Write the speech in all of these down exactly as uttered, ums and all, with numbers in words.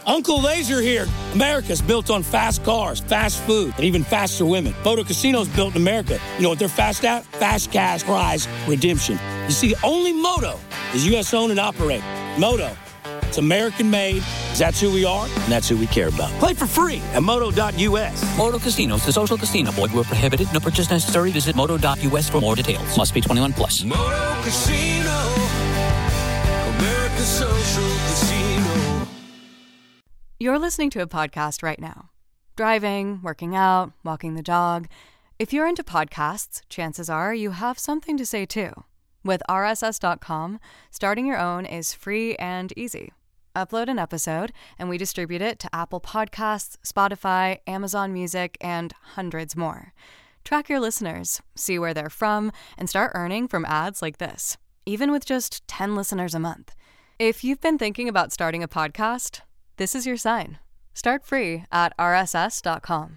Uncle Laser here. America's built on fast cars, fast food, and even faster women. Moto Casino's built in America. You know what they're fast at? Fast cash prize redemption. You see, only Moto is U S owned and operated. Moto, it's American made, 'cause that's who we are, and that's who we care about. Play for free at moto dot u s. Moto Casinos, the social casino. Void where prohibited. No purchase necessary. Visit moto dot u s for more details. Must be twenty-one plus. Moto Casino, America's social casino. You're listening to a podcast right now. Driving, working out, walking the dog. If you're into podcasts, chances are you have something to say too. With R S S dot com, starting your own is free and easy. Upload an episode, and we distribute it to Apple Podcasts, Spotify, Amazon Music, and hundreds more. Track your listeners, see where they're from, and start earning from ads like this, even with just ten listeners a month. If you've been thinking about starting a podcast, this is your sign. Start free at R S S dot com.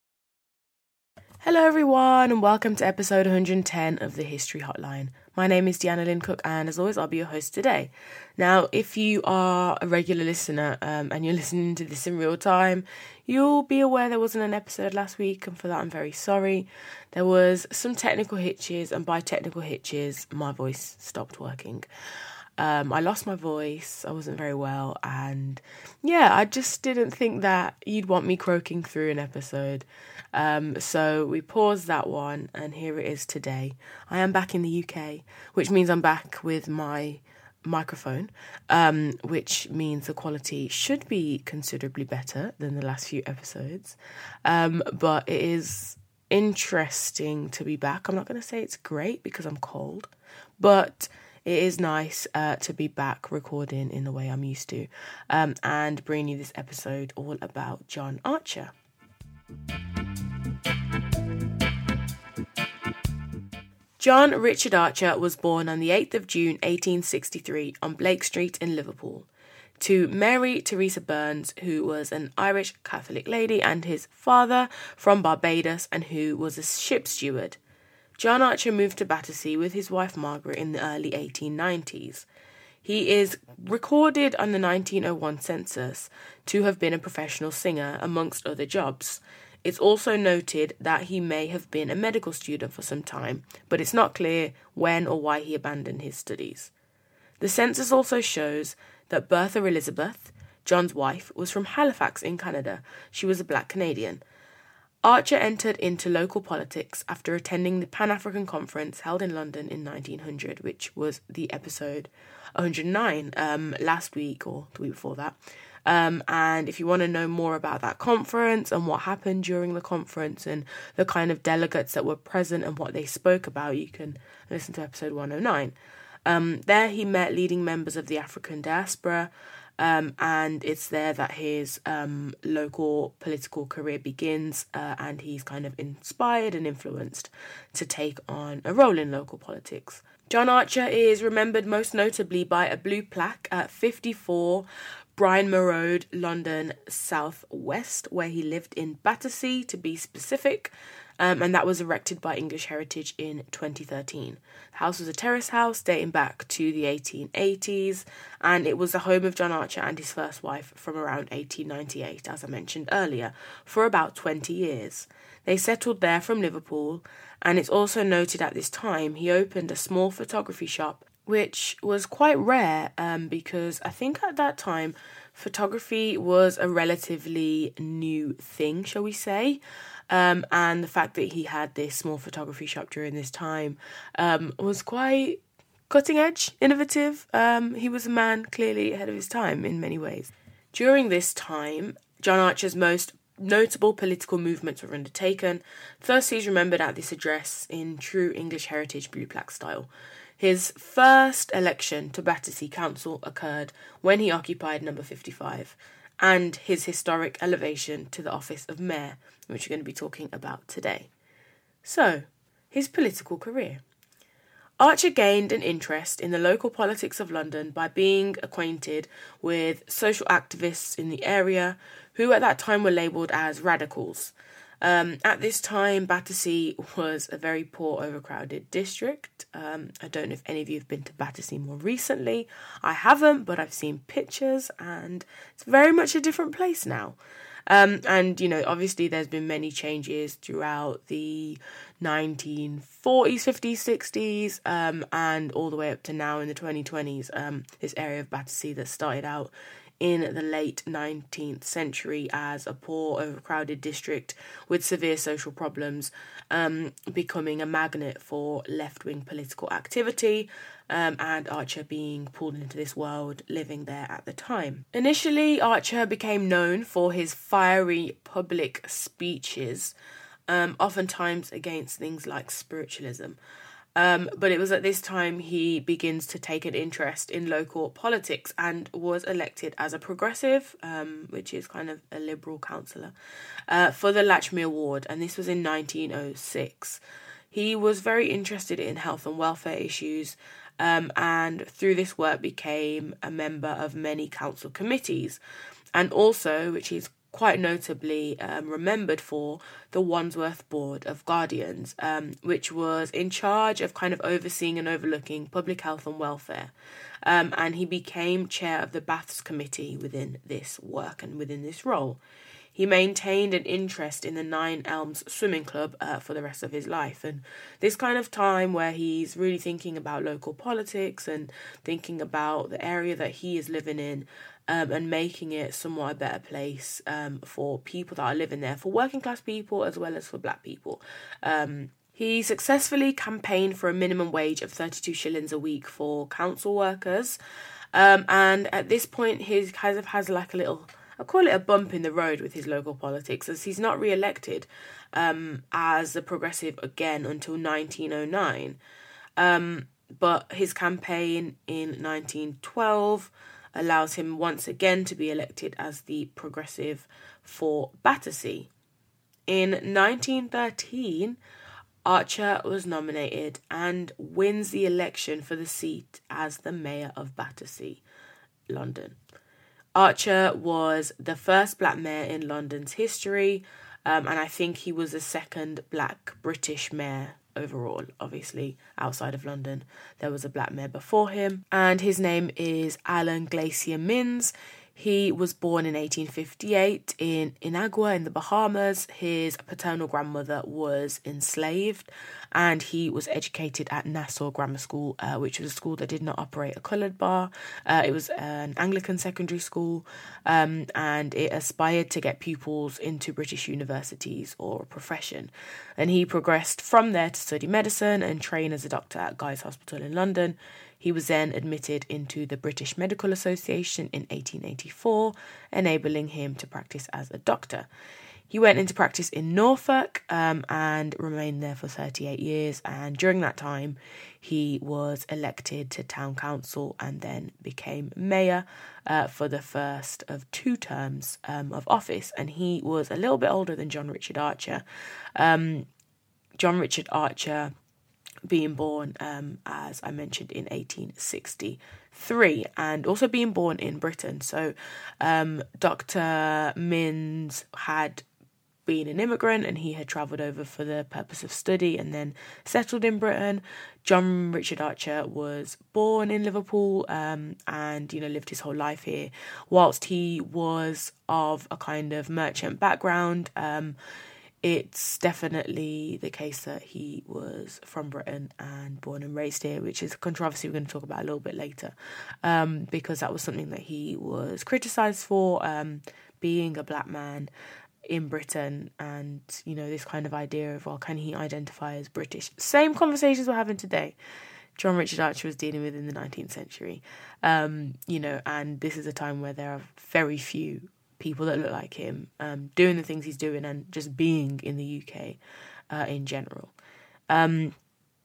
Hello everyone, and welcome to episode one hundred ten of the History Hotline. My name is Deanna Lynn Cook, and as always, I'll be your host today. Now, if you are a regular listener um, and you're listening to this in real time, you'll be aware there wasn't an episode last week, and for that I'm very sorry. There was some technical hitches, and by technical hitches, my voice stopped working. Um, I lost my voice, I wasn't very well, and yeah, I just didn't think that you'd want me croaking through an episode. Um, so we paused that one, and here it is today. I am back in the U K, which means I'm back with my microphone, um, which means the quality should be considerably better than the last few episodes. Um, but it is interesting to be back. I'm not going to say it's great because I'm cold, but it is nice uh, to be back recording in the way I'm used to, um, and bringing you this episode all about John Archer. John Richard Archer was born on the eighth of June eighteen sixty-three on Blake Street in Liverpool to Mary Teresa Burns, who was an Irish Catholic lady, and his father from Barbados, and who was a ship steward. John Archer moved to Battersea with his wife Margaret in the early eighteen nineties. He is recorded on the nineteen oh one census to have been a professional singer, amongst other jobs. It's also noted that he may have been a medical student for some time, but it's not clear when or why he abandoned his studies. The census also shows that Bertha Elizabeth, John's wife, was from Halifax in Canada. She was a black Canadian. Archer entered into local politics after attending the Pan-African Conference held in London in nineteen hundred, which was the episode one hundred nine um, last week or the week before that. Um, and if you want to know more about that conference and what happened during the conference and the kind of delegates that were present and what they spoke about, you can listen to episode one oh nine. Um, there he met leading members of the African diaspora, um, and it's there that his um, local political career begins, uh, and he's kind of inspired and influenced to take on a role in local politics. John Archer is remembered most notably by a blue plaque at fifty-four Brian Road, London, South West, where he lived in Battersea, to be specific, um, and that was erected by English Heritage in twenty thirteen. The house was a terrace house dating back to the eighteen eighties, and it was the home of John Archer and his first wife from around eighteen ninety-eight, as I mentioned earlier, for about twenty years. They settled there from Liverpool, and it's also noted at this time he opened a small photography shop, which was quite rare um, because I think at that time photography was a relatively new thing, shall we say. Um, and the fact that he had this small photography shop during this time um, was quite cutting edge, innovative. Um, he was a man clearly ahead of his time in many ways. During this time, John Archer's most notable political movements were undertaken. First, he's remembered at this address in true English Heritage blue plaque style. His first election to Battersea Council occurred when he occupied number fifty-five, and his historic elevation to the office of mayor, which we're going to be talking about today. So, his political career. Archer gained an interest in the local politics of London by being acquainted with social activists in the area who at that time were labelled as radicals. Um, at this time, Battersea was a very poor, overcrowded district. Um, I don't know if any of you have been to Battersea more recently. I haven't, but I've seen pictures, and it's very much a different place now. Um, and, you know, obviously there's been many changes throughout the nineteen forties, fifties, sixties, um, and all the way up to now in the twenty twenties. Um, this area of Battersea that started out in the late nineteenth century as a poor, overcrowded district with severe social problems, um, becoming a magnet for left-wing political activity, um, and Archer being pulled into this world, living there at the time. Initially, Archer became known for his fiery public speeches, um, oftentimes against things like spiritualism. Um, but it was at this time he begins to take an interest in local politics and was elected as a progressive, um, which is kind of a liberal councillor, uh, for the Latchmere ward, and this was in nineteen oh six. He was very interested in health and welfare issues, um, and through this work became a member of many council committees, and also, which is quite notably um, remembered for, the Wandsworth Board of Guardians, um, which was in charge of kind of overseeing and overlooking public health and welfare. Um, and he became chair of the Baths Committee within this work and within this role. He maintained an interest in the Nine Elms Swimming Club uh, for the rest of his life. And this kind of time where he's really thinking about local politics and thinking about the area that he is living in, Um, and making it somewhat a better place um, for people that are living there, for working class people as well as for black people. Um, he successfully campaigned for a minimum wage of thirty-two shillings a week for council workers. Um, and at this point, he kind of has like a little, I call it a bump in the road with his local politics, as he's not re-elected um, as a progressive again until nineteen oh nine. Um, but his campaign in nineteen twelve allows him once again to be elected as the progressive for Battersea. In nineteen thirteen, Archer was nominated and wins the election for the seat as the mayor of Battersea, London. Archer was the first black mayor in London's history, um, and I think he was the second black British mayor overall. Obviously, outside of London, there was a black mayor before him, and his name is Alan Glacier Minns. He was born in eighteen fifty-eight in Inagua in the Bahamas. His paternal grandmother was enslaved, and he was educated at Nassau Grammar School, uh, which was a school that did not operate a coloured bar. Uh, it was an Anglican secondary school, um, and it aspired to get pupils into British universities or profession. And he progressed from there to study medicine and train as a doctor at Guy's Hospital in London. He was then admitted into the British Medical Association in eighteen eighty-four, enabling him to practice as a doctor. He went into practice in Norfolk um, and remained there for thirty-eight years, and during that time he was elected to town council and then became mayor uh, for the first of two terms um, of office, and he was a little bit older than John Richard Archer. Um, John Richard Archer being born, um, as I mentioned, in eighteen sixty-three, and also being born in Britain. So um, Doctor Minns had been an immigrant, and he had travelled over for the purpose of study and then settled in Britain. John Richard Archer was born in Liverpool um, and, you know, lived his whole life here. Whilst he was of a kind of merchant background, um, it's definitely the case that he was from Britain and born and raised here, which is a controversy we're going to talk about a little bit later, um, because that was something that he was criticised for, um, being a black man in Britain, and, you know, this kind of idea of, well, can he identify as British? Same conversations we're having today. John Richard Archer was dealing with in the nineteenth century, um, you know, and this is a time where there are very few people that look like him, um, doing the things he's doing and just being in the U K uh, in general. Um,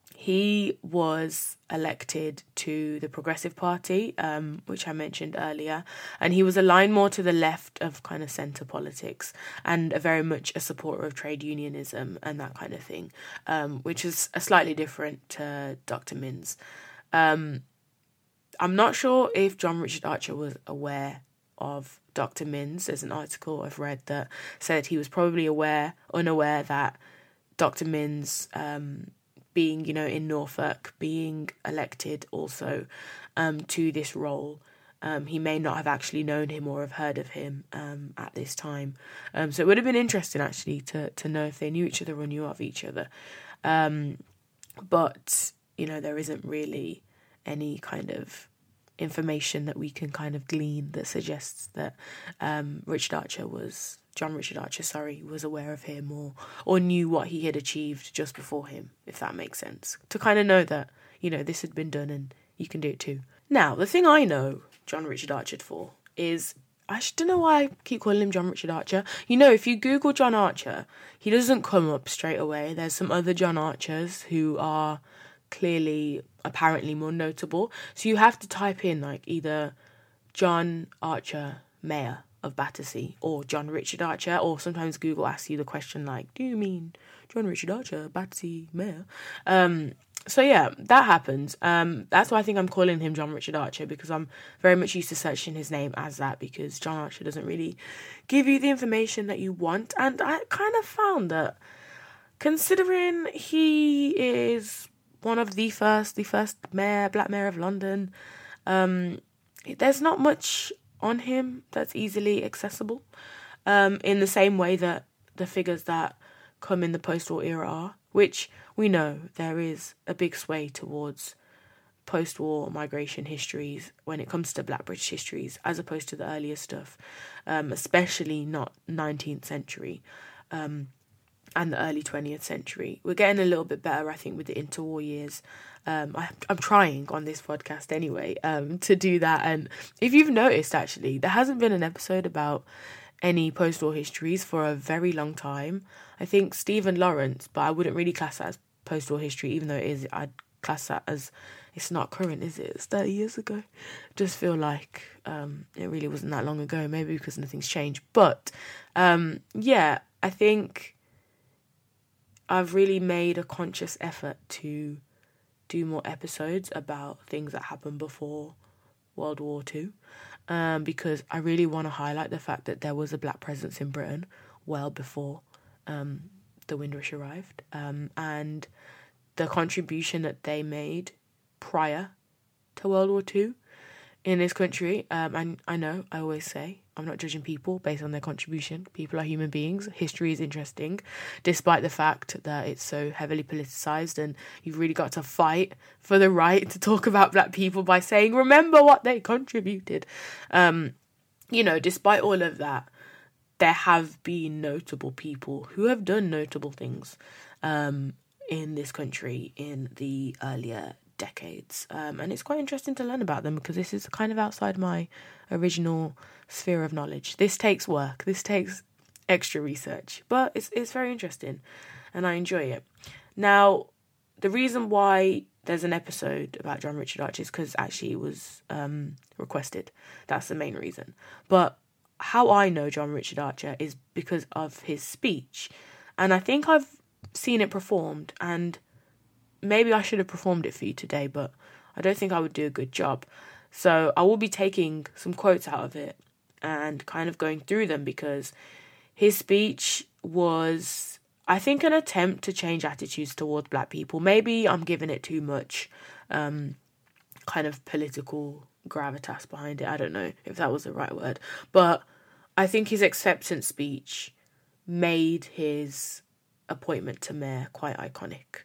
he was elected to the Progressive Party, um, which I mentioned earlier, and he was aligned more to the left of kind of centre politics and a very much a supporter of trade unionism and that kind of thing, um, which is a slightly different to Doctor Minns. Um, I'm not sure if John Richard Archer was aware of Doctor Minns. There's an article I've read that said he was probably aware, unaware that Doctor Minns, um, being, you know, in Norfolk, being elected also um, to this role, um, he may not have actually known him or have heard of him um, at this time. Um, so it would have been interesting, actually, to, to know if they knew each other or knew of each other. Um, but, you know, there isn't really any kind of information that we can kind of glean that suggests that um, Richard Archer was, John Richard Archer, sorry, was aware of him or, or knew what he had achieved just before him, if that makes sense. To kind of know that, you know, this had been done and you can do it too. Now, the thing I know John Richard Archer for is, I don't know why I keep calling him John Richard Archer. You know, if you Google John Archer, he doesn't come up straight away. There's some other John Archers who are clearly, apparently more notable. So you have to type in like either John Archer, Mayor of Battersea, or John Richard Archer, or sometimes Google asks you the question like, do you mean John Richard Archer, Battersea Mayor? Um, so yeah, that happens. Um, that's why I think I'm calling him John Richard Archer, because I'm very much used to searching his name as that, because John Archer doesn't really give you the information that you want. And I kind of found that, considering he is one of the first, the first mayor, Black Mayor of London, um, there's not much on him that's easily accessible, um, in the same way that the figures that come in the post-war era are, which we know there is a big sway towards post-war migration histories when it comes to Black British histories, as opposed to the earlier stuff, um, especially not nineteenth century, um, and the early twentieth century. We're getting a little bit better, I think, with the interwar years. Um, I, I'm trying on this podcast anyway um, to do that. And if you've noticed, actually, there hasn't been an episode about any post-war histories for a very long time. I think Stephen Lawrence, but I wouldn't really class that as post-war history, even though it is. I'd class that as, it's not current, is it? It's thirty years ago. Just feel like um, it really wasn't that long ago, maybe because nothing's changed. But um, yeah, I think I've really made a conscious effort to do more episodes about things that happened before World War Two, um, because I really want to highlight the fact that there was a Black presence in Britain well before um, the Windrush arrived, um, and the contribution that they made prior to World War Two in this country. Um, and I know, I always say, I'm not judging people based on their contribution. People are human beings. History is interesting, despite the fact that it's so heavily politicised, and you've really got to fight for the right to talk about Black people by saying, remember what they contributed. Um, you know, despite all of that, there have been notable people who have done notable things um, in this country in the earlier decades. Um, and it's quite interesting to learn about them, because this is kind of outside my original sphere of knowledge. This takes work. This takes extra research. But it's it's very interesting, and I enjoy it. Now, the reason why there's an episode about John Richard Archer is because actually it was um, requested. That's the main reason. But how I know John Richard Archer is because of his speech. And I think I've seen it performed, and maybe I should have performed it for you today, but I don't think I would do a good job. So I will be taking some quotes out of it and kind of going through them, because his speech was, I think, an attempt to change attitudes towards Black people. Maybe I'm giving it too much um, kind of political gravitas behind it. I don't know if that was the right word. But I think his acceptance speech made his appointment to mayor quite iconic.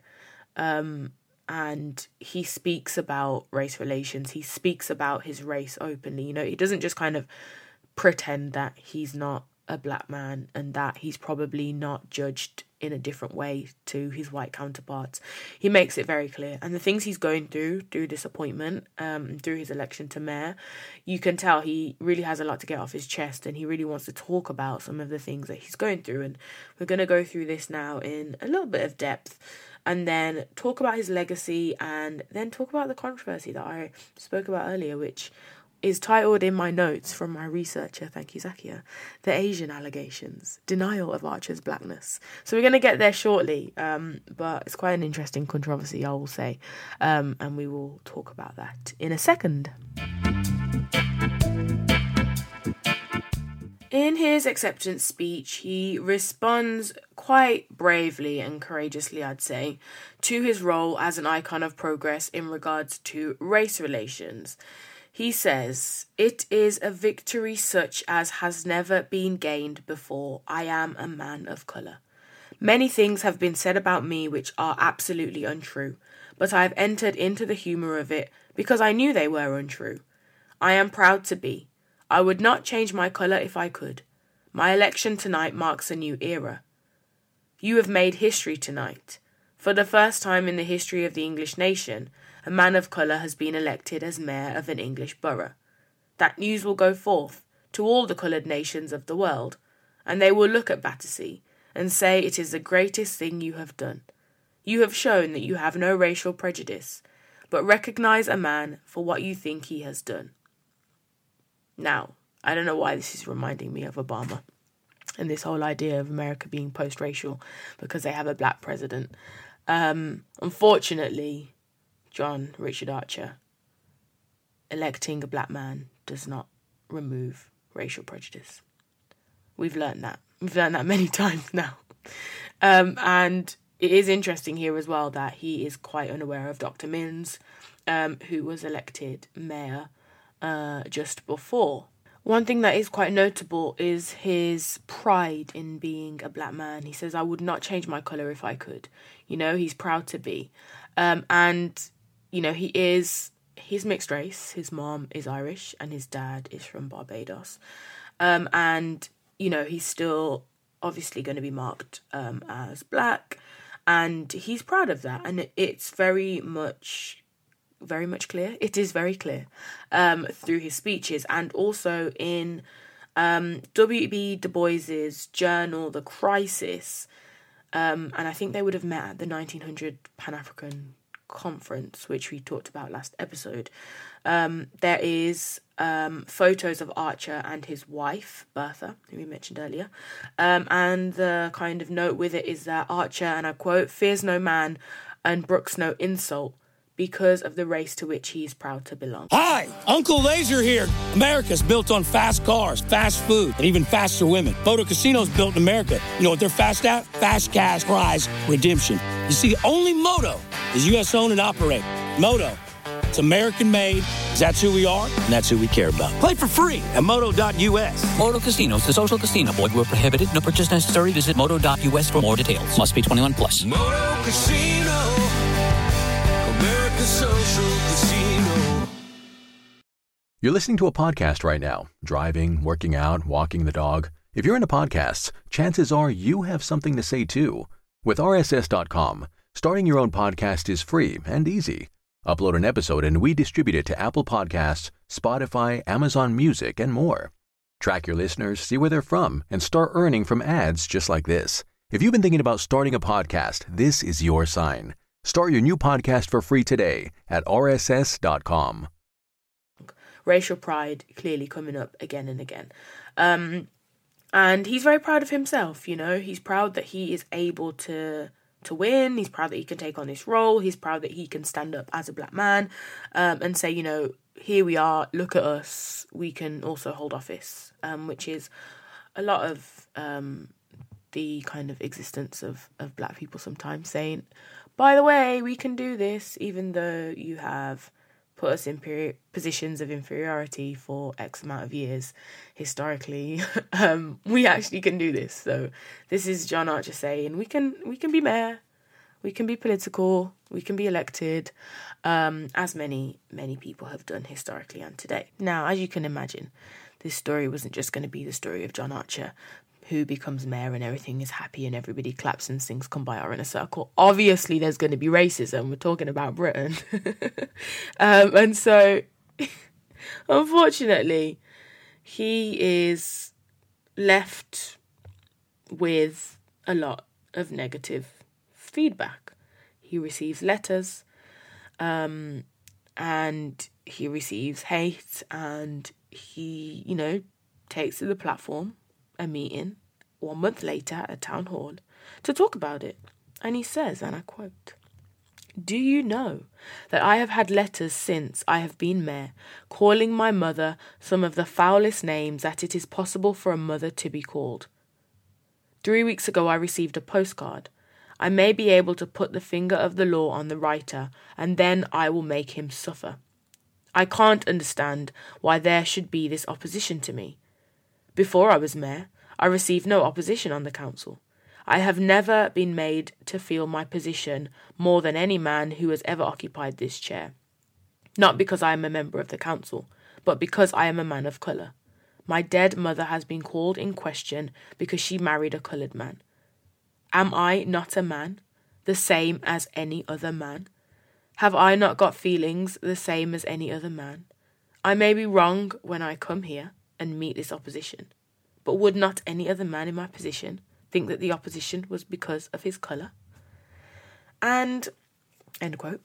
Um, and he speaks about race relations. He speaks about his race openly. You know, he doesn't just kind of pretend that he's not a Black man and that he's probably not judged in a different way to his white counterparts. He makes it very clear. And the things he's going through, through this appointment, um, through his election to mayor, you can tell he really has a lot to get off his chest, and he really wants to talk about some of the things that he's going through. And we're going to go through this now in a little bit of depth, and then talk about his legacy, and then talk about the controversy that I spoke about earlier, which is titled in my notes from my researcher, thank you, Zakia, The Asian Allegations, Denial of Archer's Blackness. So we're going to get there shortly, um, but it's quite an interesting controversy, I will say, um, and we will talk about that in a second. In his acceptance speech, he responds quite bravely and courageously, I'd say, to his role as an icon of progress in regards to race relations. He says, "It is a victory such as has never been gained before. I am a man of colour. Many things have been said about me which are absolutely untrue, but I have entered into the humour of it because I knew they were untrue. I am proud to be. I would not change my colour if I could. My election tonight marks a new era. You have made history tonight. For the first time in the history of the English nation, a man of colour has been elected as mayor of an English borough. That news will go forth to all the coloured nations of the world, and they will look at Battersea and say it is the greatest thing you have done. You have shown that you have no racial prejudice, but recognise a man for what you think he has done." Now, I don't know why this is reminding me of Obama and this whole idea of America being post-racial because they have a black president. Um, unfortunately, John Richard Archer, electing a black man does not remove racial prejudice. We've learned that. We've learned that many times now. Um, and it is interesting here as well that he is quite unaware of Doctor Minns, um, who was elected mayor uh, just before. One thing that is quite notable is his pride in being a black man. He says, "I would not change my colour if I could." You know, he's proud to be. Um, and, you know, he is, he's mixed race. His mom is Irish and his dad is from Barbados. Um, and, you know, he's still obviously going to be marked um, as black. And he's proud of that. And it, it's very much... very much clear. It is very clear um, through his speeches and also in um, W B Du Bois's journal, The Crisis. Um, and I think they would have met at the nineteen hundred Pan-African Conference, which we talked about last episode. Um, there is um, photos of Archer and his wife, Bertha, who we mentioned earlier. Um, and the kind of note with it is that Archer, and I quote, "fears no man and brooks no insult, because of the race to which he is proud to belong." Hi, Uncle Laser here. America's built on fast cars, fast food, and even faster women. Moto Casino's built in America. You know what they're fast at? Fast cash, prize, redemption. You see, only Moto is U S owned and operated. Moto, it's American made. That's who we are, and that's who we care about. Play for free at moto dot U S. Moto Casinos, the social casino. Void where prohibited. No purchase necessary. Visit moto dot U S for more details. Must be twenty-one plus. Moto Casino, America's social casino. You're listening to a podcast right now, driving, working out, walking the dog. If you're into podcasts, chances are you have something to say too. With R S S dot com, starting your own podcast is free and easy. Upload an episode and we distribute it to Apple Podcasts, Spotify, Amazon Music, and more. Track your listeners, see where they're from, and start earning from ads just like this. If you've been thinking about starting a podcast, this is your sign. Start your new podcast for free today at R S S dot com. Racial pride clearly coming up again and again. Um, and he's very proud of himself, you know. He's proud that he is able to to win. He's proud that he can take on this role. He's proud that he can stand up as a black man um, and say, you know, here we are, look at us. We can also hold office, um, which is a lot of um, the kind of existence of, of black people sometimes saying, by the way, we can do this, even though you have put us in peri- positions of inferiority for X amount of years historically. um, we actually can do this. So this is John Archer saying we can we can be mayor, we can be political, we can be elected, um, as many, many people have done historically and today. Now, as you can imagine, this story wasn't just going to be the story of John Archer, who becomes mayor and everything is happy and everybody claps and sings Kumbaya in a circle. Obviously, there's going to be racism. We're talking about Britain. um, and so, unfortunately, he is left with a lot of negative feedback. He receives letters um, and he receives hate, and he, you know, takes to the platform a meeting one month later at a town hall to talk about it. And he says, and I quote, Do you know that I have had letters since I have been mayor calling my mother some of the foulest names that it is possible for a mother to be called? Three weeks ago I received a postcard. I may be able to put the finger of the law on the writer, and then I will make him suffer. I can't understand why there should be this opposition to me. Before I was mayor, I received no opposition on the council. I have never been made to feel my position more than any man who has ever occupied this chair. Not because I am a member of the council, but because I am a man of colour. My dead mother has been called in question because she married a coloured man. Am I not a man, the same as any other man? Have I not got feelings the same as any other man? I may be wrong when I come here and meet this opposition, but would not any other man in my position think that the opposition was because of his colour? And, end quote.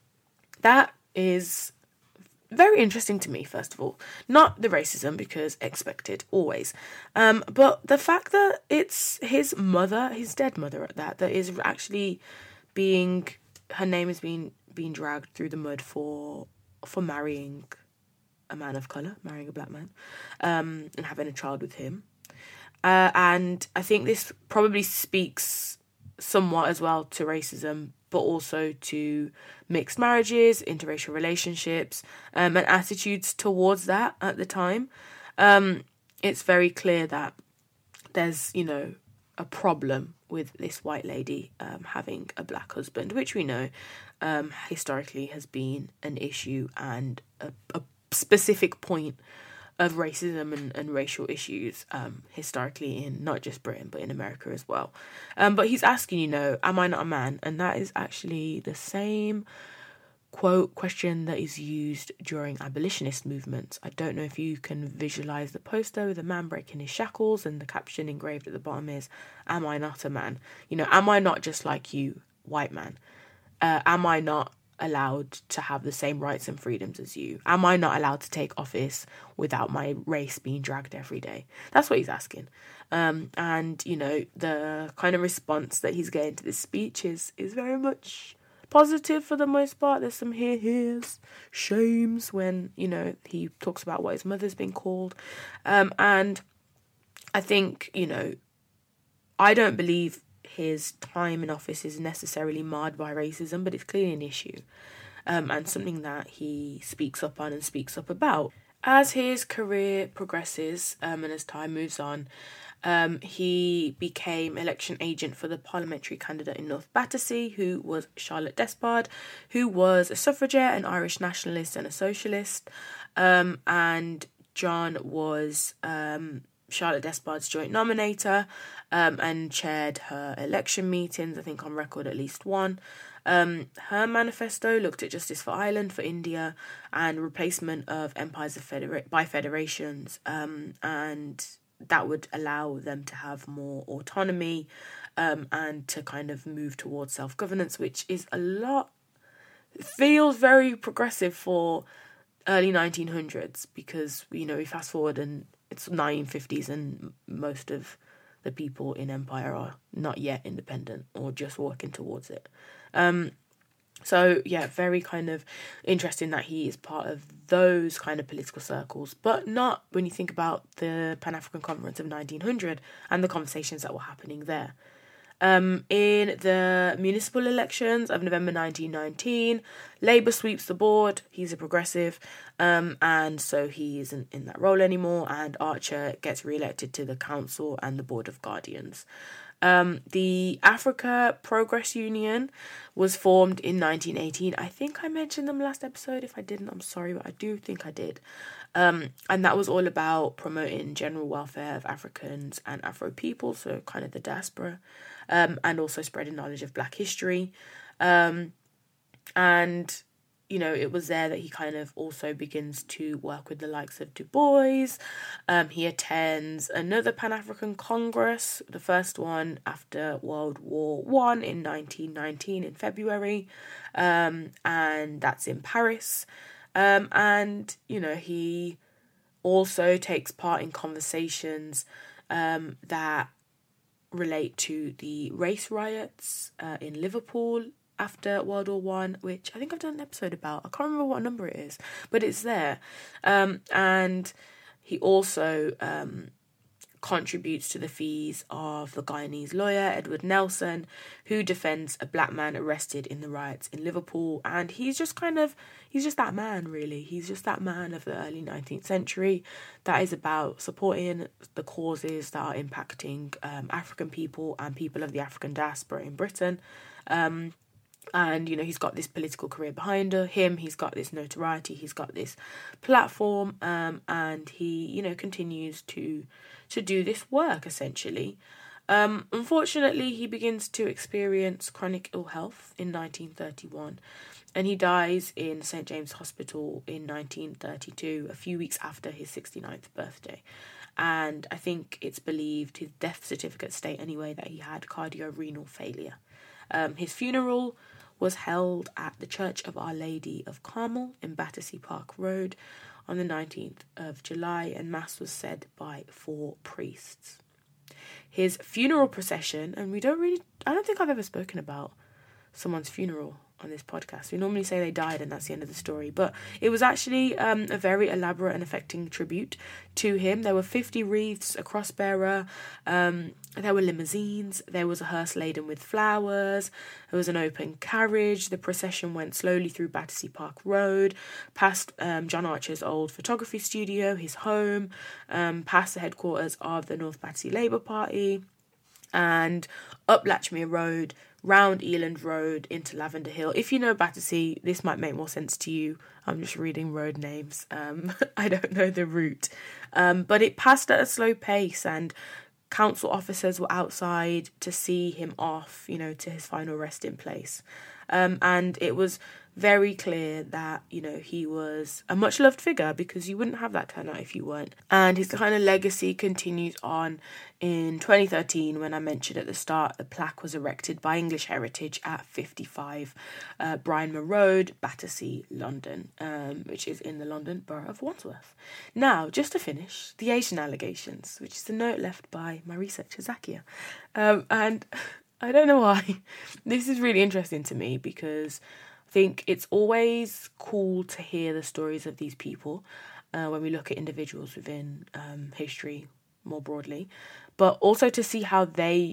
That is very interesting to me, first of all. Not the racism, because expected, always. Um, but the fact that it's his mother, his dead mother at that, that is actually being, her name is being, being dragged through the mud for for marrying a man of colour, marrying a black man, um, and having a child with him. Uh, and I think this probably speaks somewhat as well to racism, but also to mixed marriages, interracial relationships, um, and attitudes towards that at the time. Um, it's very clear that there's, you know, a problem with this white lady um, having a black husband, which we know um, historically has been an issue and a, a specific point of racism and, and racial issues um, historically in not just Britain but in America as well. Um, but he's asking, you know, am I not a man? And that is actually the same quote question that is used during abolitionist movements. I don't know if you can visualise the poster with a man breaking his shackles and the caption engraved at the bottom is, am I not a man? You know, am I not just like you, white man? Uh, am I not allowed to have the same rights and freedoms as you? Am I not allowed to take office without my race being dragged every day? That's what he's asking. Um, and, you know, the kind of response that he's getting to this speech is, is very much positive for the most part. There's some here, here's, shames when, you know, he talks about what his mother's been called. Um, and I think, you know, I don't believe his time in office is necessarily marred by racism, but it's clearly an issue um, and something that he speaks up on and speaks up about. As his career progresses um, and as time moves on, um, he became election agent for the parliamentary candidate in North Battersea, who was Charlotte Despard, who was a suffragette, an Irish nationalist and a socialist, um, and John was Um, Charlotte Despard's joint nominator um, and chaired her election meetings, I think on record at least one. Um, her manifesto looked at justice for Ireland, for India, and replacement of empires of federa- by federations, um, and that would allow them to have more autonomy um, and to kind of move towards self-governance, which is a lot, feels very progressive for early nineteen hundreds, because, you know, we fast forward and it's nineteen fifties and most of the people in empire are not yet independent or just working towards it. Um, so, yeah, very kind of interesting that he is part of those kind of political circles, but not when you think about the Pan-African Conference of nineteen hundred and the conversations that were happening there. Um, in the municipal elections of November nineteen nineteen, Labour sweeps the board. He's a progressive, um, and so he isn't in that role anymore, and Archer gets re-elected to the council and the Board of Guardians. Um, the Africa Progress Union was formed in nineteen eighteen. I think I mentioned them last episode. If I didn't, I'm sorry, but I do think I did. Um, and that was all about promoting general welfare of Africans and Afro people, so kind of the diaspora, um, and also spreading knowledge of Black history. Um, and, you know, it was there that he kind of also begins to work with the likes of Du Bois. Um, he attends another Pan-African Congress, the first one after World War One in nineteen nineteen in February, um, and that's in Paris. Um, and, you know, he also takes part in conversations um, that relate to the race riots uh, in Liverpool after World War One, which I think I've done an episode about. I can't remember what number it is, but it's there. Um, and he also um, contributes to the fees of the Guyanese lawyer, Edward Nelson, who defends a black man arrested in the riots in Liverpool. And he's just kind of, he's just that man, really. He's just that man of the early nineteenth century that is about supporting the causes that are impacting um, African people and people of the African diaspora in Britain. Um, and, you know, he's got this political career behind him. He's got this notoriety. He's got this platform. Um, and he, you know, continues to to do this work, essentially. Um, unfortunately, he begins to experience chronic ill health in nineteen thirty-one. And he dies in Saint James Hospital in nineteen thirty-two, a few weeks after his sixty-ninth birthday. And I think it's believed, his death certificate state anyway, that he had cardiorenal failure. Um, his funeral was held at the Church of Our Lady of Carmel in Battersea Park Road on the nineteenth of July, and Mass was said by four priests. His funeral procession, and we don't really, I don't think I've ever spoken about someone's funeral on this podcast. We normally say they died and that's the end of the story, but it was actually um, a very elaborate and affecting tribute to him. There were fifty wreaths, a cross bearer, um, there were limousines, there was a hearse laden with flowers, there was an open carriage. The procession went slowly through Battersea Park Road, past um, John Archer's old photography studio, his home, um, past the headquarters of the North Battersea Labour Party, and up Latchmere Road, round Eland Road into Lavender Hill. If you know Battersea, this might make more sense to you. I'm just reading road names. Um, I don't know the route. Um, but it passed at a slow pace, and council officers were outside to see him off, you know, to his final resting place. Um, and it was very clear that, you know, he was a much-loved figure, because you wouldn't have that turnout if you weren't. And his kind of legacy continues on in twenty thirteen, when I mentioned at the start, the plaque was erected by English Heritage at fifty-five uh, Brianmer Road, Battersea, London, um, which is in the London Borough of Wandsworth. Now, just to finish, the Asian allegations, which is the note left by my researcher, Zakia. Um, and I don't know why. This is really interesting to me, because I think it's always cool to hear the stories of these people uh, when we look at individuals within um, history more broadly, but also to see how they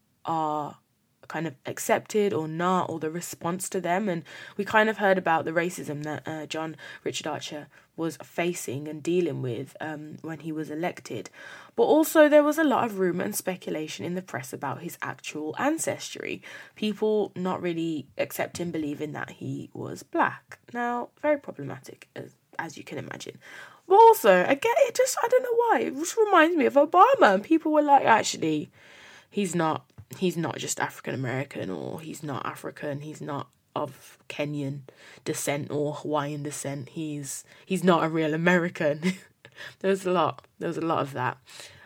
are kind of accepted or not, or the response to them. And we kind of heard about the racism that uh, John Richard Archer was facing and dealing with um, when he was elected. But also there was a lot of rumour and speculation in the press about his actual ancestry. People not really accepting, believing that he was black. Now, very problematic, as, as you can imagine. But also, I get it, just, I don't know why, it just reminds me of Obama. And people were like, actually, he's not, he's not just African American, or he's not African, he's not of Kenyan descent or Hawaiian descent. He's he's not a real American. There was a lot. There was a lot of that.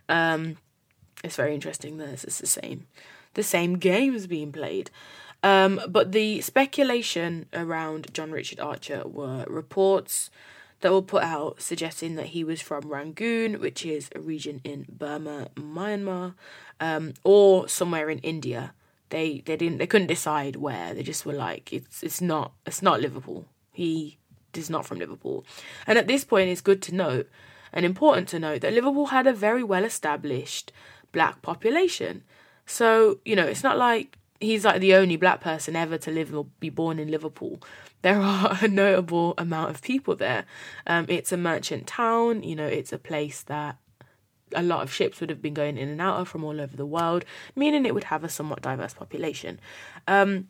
Um, it's very interesting that it's the same, the same games being played. Um, but the speculation around John Richard Archer were reports that were put out suggesting that he was from Rangoon, which is a region in Burma, Myanmar, um, or somewhere in India. They they didn't they couldn't decide where. They just were like, it's it's not it's not Liverpool. He is not from Liverpool. And at this point, it's good to note and important to note that Liverpool had a very well established black population. So, you know, it's not like he's like the only black person ever to live or be born in Liverpool. There are a notable amount of people there. Um, it's a merchant town. You know, it's a place that a lot of ships would have been going in and out of from all over the world, meaning it would have a somewhat diverse population. Um,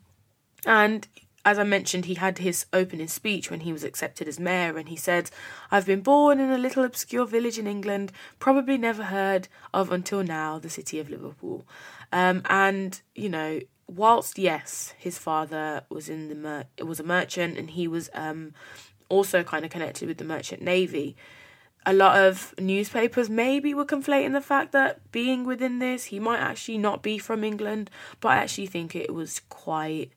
and as I mentioned, he had his opening speech when he was accepted as mayor, and he said, "I've been born in a little obscure village in England, probably never heard of until now, the city of Liverpool." Um, and, you know, whilst, yes, his father was in the mer- was a merchant, and he was um, also kind of connected with the merchant navy, a lot of newspapers maybe were conflating the fact that being within this, he might actually not be from England, but I actually think it was quite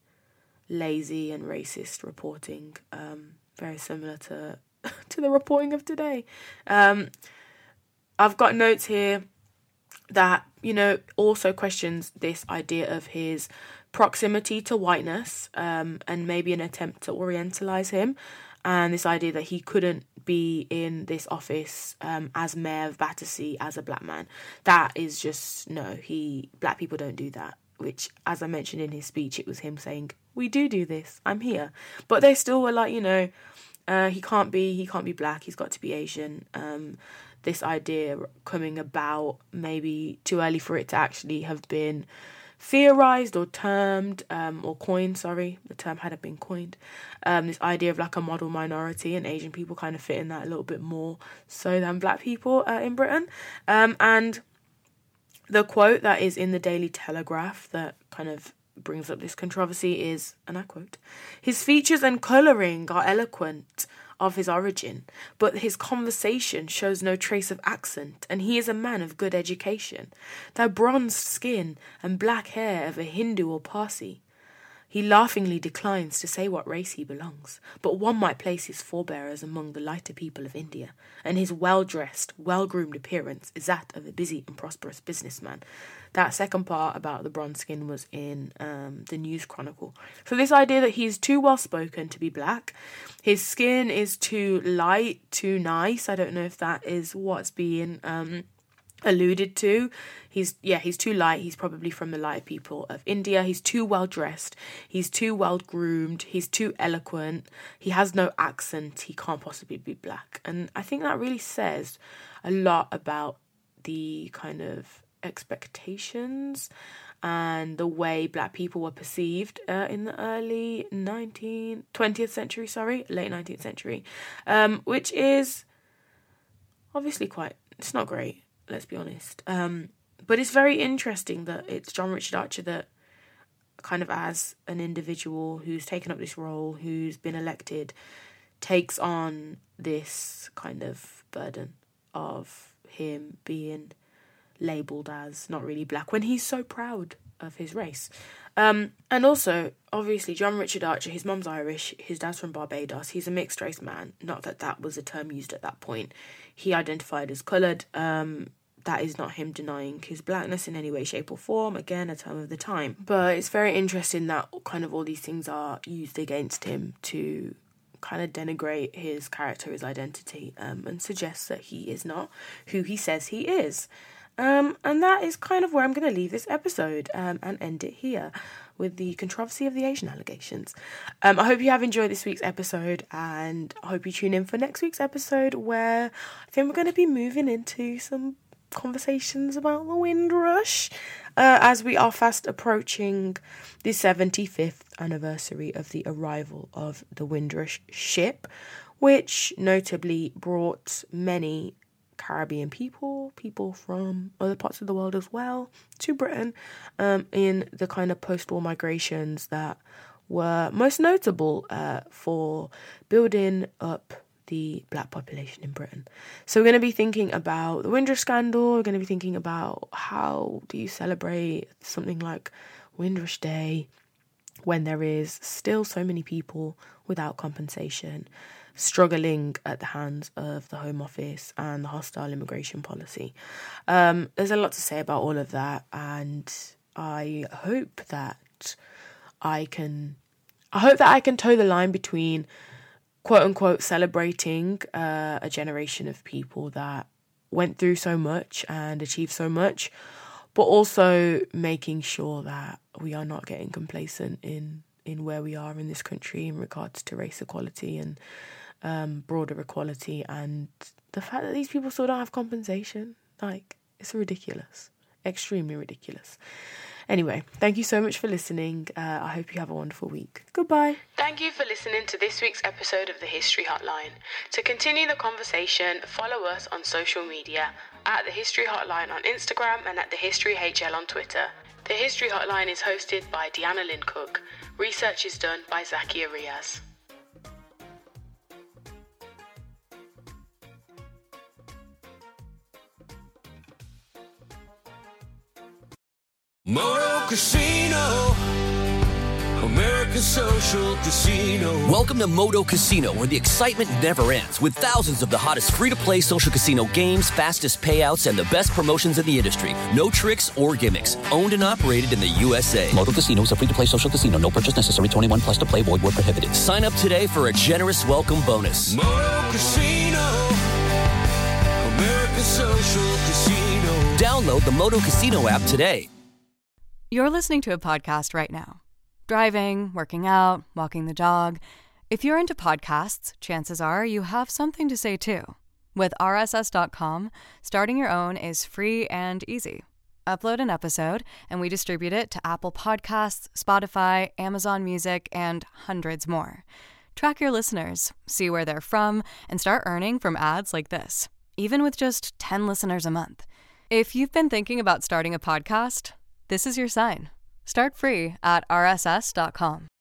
lazy and racist reporting, um, very similar to to the reporting of today. Um, I've got notes here that, you know, also questions this idea of his proximity to whiteness, um, and maybe an attempt to orientalize him, and this idea that he couldn't be in this office um, as mayor of Battersea as a black man. That is just, no, he black people don't do that, which, as I mentioned in his speech, it was him saying, we do do this, I'm here. But they still were like, you know, uh, he can't be, he can't be black, he's got to be Asian. Um, this idea coming about maybe too early for it to actually have been theorized or termed um, or coined, sorry, the term hadn't been coined. Um, this idea of like a model minority, and Asian people kind of fit in that a little bit more so than black people uh, in Britain. Um, and the quote that is in the Daily Telegraph that kind of brings up this controversy is, and I quote, "His features and colouring are eloquent of his origin, but his conversation shows no trace of accent, and he is a man of good education, the bronzed skin and black hair of a Hindu or Parsi. He laughingly declines to say what race he belongs, but one might place his forebearers among the lighter people of India, and his well-dressed, well-groomed appearance is that of a busy and prosperous businessman." That second part about the bronze skin was in um, the News Chronicle. So this idea that he's too well-spoken to be black, his skin is too light, too nice, I don't know if that is what's being um, alluded to. He's, yeah, he's too light, he's probably from the lighter people of India, he's too well-dressed, he's too well-groomed, he's too eloquent, he has no accent, he can't possibly be black. And I think that really says a lot about the kind of expectations and the way black people were perceived uh, in the early nineteenth, twentieth century, sorry, late nineteenth century, um, which is obviously quite, it's not great, let's be honest. Um, but it's very interesting that it's John Richard Archer that kind of, as an individual who's taken up this role, who's been elected, takes on this kind of burden of him being labelled as not really black when he's so proud of his race. Um, and also, obviously, John Richard Archer, his mum's Irish, his dad's from Barbados, he's a mixed race man. Not that that was a term used at that point. He identified as coloured. Um, that is not him denying his blackness in any way, shape or form. Again, a term of the time. But it's very interesting that kind of all these things are used against him to kind of denigrate his character, his identity, um, and suggest that he is not who he says he is. Um, and that is kind of where I'm going to leave this episode um, and end it here with the controversy of the Asian allegations. Um, I hope you have enjoyed this week's episode, and I hope you tune in for next week's episode, where I think we're going to be moving into some conversations about the Windrush, uh, as we are fast approaching the seventy-fifth anniversary of the arrival of the Windrush ship, which notably brought many Caribbean people, people from other parts of the world as well, to Britain um, in the kind of post-war migrations that were most notable uh, for building up the black population in Britain. So we're going to be thinking about the Windrush scandal, we're going to be thinking about how do you celebrate something like Windrush Day when there is still so many people without compensation, struggling at the hands of the Home Office and the hostile immigration policy. Um, there's a lot to say about all of that, and I hope that I can, I hope that I can toe the line between quote unquote celebrating uh, a generation of people that went through so much and achieved so much, but also making sure that we are not getting complacent in in where we are in this country in regards to race equality and um, broader equality, and the fact that these people still don't have compensation. Like, it's ridiculous. Extremely ridiculous. Anyway, thank you so much for listening. Uh, I hope you have a wonderful week. Goodbye. Thank you for listening to this week's episode of the History Hotline. To continue the conversation, follow us on social media at the History Hotline on Instagram and at the History H L on Twitter. The History Hotline is hosted by Deanna Lynn Cook. Research is done by Zakia Riaz. Moto Casino, America's Social Casino. Welcome to Moto Casino, where the excitement never ends, with thousands of the hottest free-to-play social casino games, fastest payouts, and the best promotions in the industry. No tricks or gimmicks. Owned and operated in the U S A. Moto Casino is a free-to-play social casino. No purchase necessary. twenty-one plus to play. Void where prohibited. Sign up today for a generous welcome bonus. Moto Casino. America's Social Casino. Download the Moto Casino app today. You're listening to a podcast right now. Driving, working out, walking the dog. If you're into podcasts, chances are you have something to say too. With R S S dot com, starting your own is free and easy. Upload an episode, and we distribute it to Apple Podcasts, Spotify, Amazon Music, and hundreds more. Track your listeners, see where they're from, and start earning from ads like this, even with just ten listeners a month. If you've been thinking about starting a podcast, this is your sign. Start free at R S S dot com.